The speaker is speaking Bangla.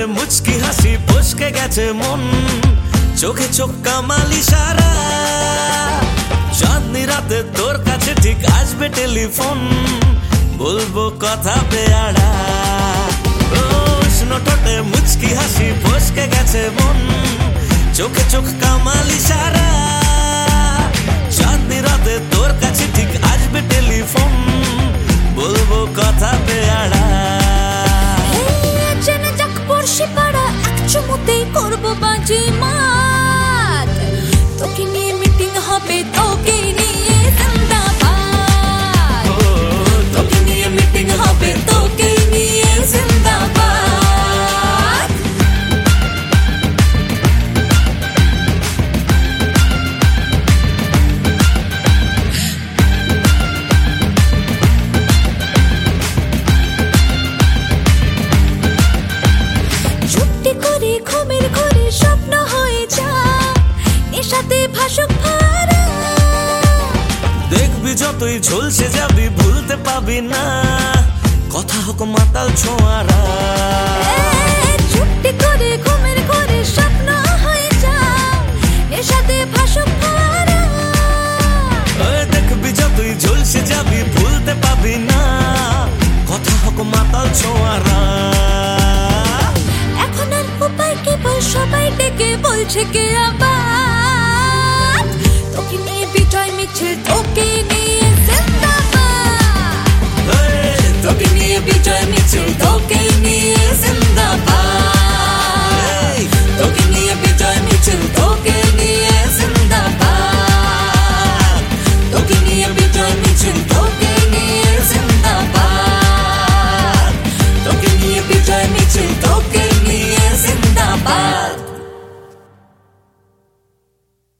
মুচকি হাসি ফসকে গেছে মন, চোখে চোখ কামালি সারা। চাঁদনি রাতে তোর কাছে ঠিক আসবে টেলিফোন, বলবো কথা পেয়ারা। উষ্ণ ঠোঁটে মুচকি হাসি ফসকে গেছে মন, চোখে চোখ কামালি সারা। চাঁদনি রাতে তোর কাছে ঠিক আসবে টেলিফোন, বলবো কথা পেয়ারা। চুমুতেই করবো বাজিমাত, তোকে নিয়ে মিটিং হবে, তোকে নিয়ে জিন্দাবাদ। তোকে নিয়ে মিটিং হবে, তোকে নিয়ে জিন্দাবাদ। চুপটি করে ঘুমের ঘরে স্বপ্ন হয়ে যা, নেশাতে ভাসুক ভরা। দেখবি যতই ঝলসে যাবি ভুলতে পাবি না, কথা হোক মাতাল ছোঁয়ারা। চুপটি করে ঘুমের ঘরে স্বপ্ন হয়ে যা, নেশাতে ভাসুক ভরা। দেখবি যতই ঝলসে যাবি ভুলতে পাবি না, কথা হোক মাতাল ছোঁয়ারা। এখন আর উপায় কেবল সবাই ডেকে বলছে কে